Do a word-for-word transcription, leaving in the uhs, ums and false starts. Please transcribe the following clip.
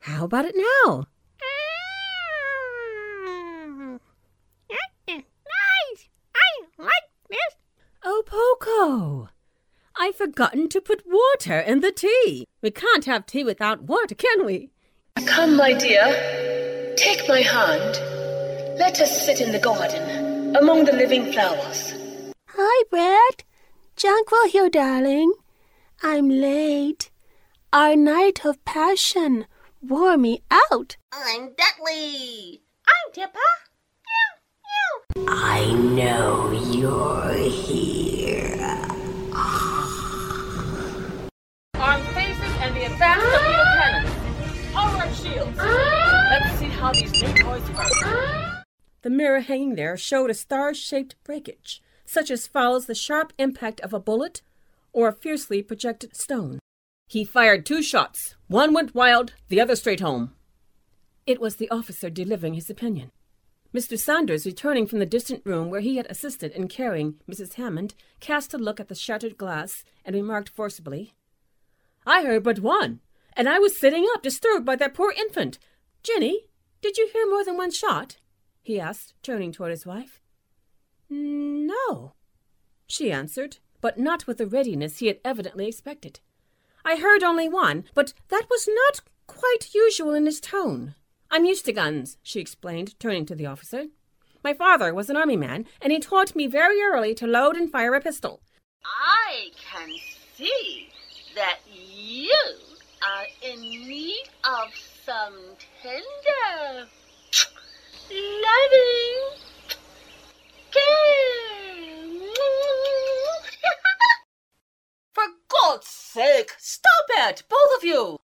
How about it now? Nice! I like this. Oh, Poco, I've forgotten to put water in the tea. We can't have tea without water, can we? Come, my dear, take my hand. Let us sit in the garden, among the living flowers. Hi, Brett. Jonquil here, darling. I'm late. Our night of passion wore me out. I'm Dudley. I'm Tippa. I know you're here. Armed faces and the advanced torpedo cannons. Power up shields. Let's see how these new toys work. The mirror hanging there showed a star-shaped breakage, such as follows the sharp impact of a bullet or a fiercely projected stone. He fired two shots. One went wild, the other straight home. It was the officer delivering his opinion. Mister Saunders, returning from the distant room where he had assisted in carrying Missus Hammond, cast a look at the shattered glass and remarked forcibly, "I heard but one, and I was sitting up, disturbed by that poor infant. Jenny, did you hear more than one shot?" he asked, turning toward his wife. "No," she answered, but not with the readiness he had evidently expected. "I heard only one, but that was not quite usual in his tone. I'm used to guns," she explained, turning to the officer. "My father was an army man, and he taught me very early to load and fire a pistol." I can see that you are in need of some tender, loving care. For God's sake, stop it, both of you!